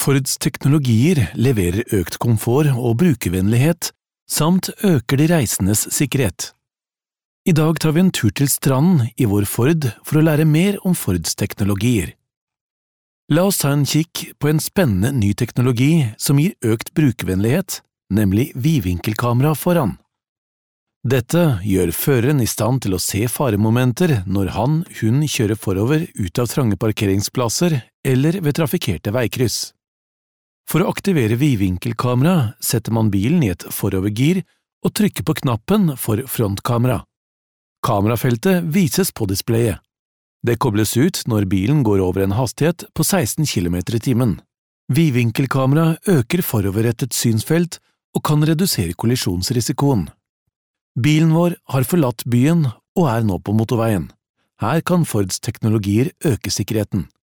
Fords teknologier leverer økt komfort og brukervennlighet, samt øker de reisendes sikkerhet. I dag tar vi en tur til stranden i vår Ford for å lære mer om Fords teknologier. La oss ta en kikk på en spennende ny teknologi som gir økt brukervennlighet, nemlig vidvinkelkamera foran. Dette gjør føreren i stand til å se faremomenter når hun kjører forover ut av trange parkeringsplasser eller ved trafikkerte veikryss. For å aktivere vidvinkelkamera setter man bilen i et forovergir og trykker på knappen for frontkamera. Kamerafeltet vises på displayet. Det kobles ut når bilen går over en hastighet på 16 km/t. Vidvinkelkamera øker foroverrettet synsfelt og kan redusere kollisjonsrisikoen. Bilen vår har forlatt byen og er nå på motorveien. Her kan Fords teknologier øke sikkerheten.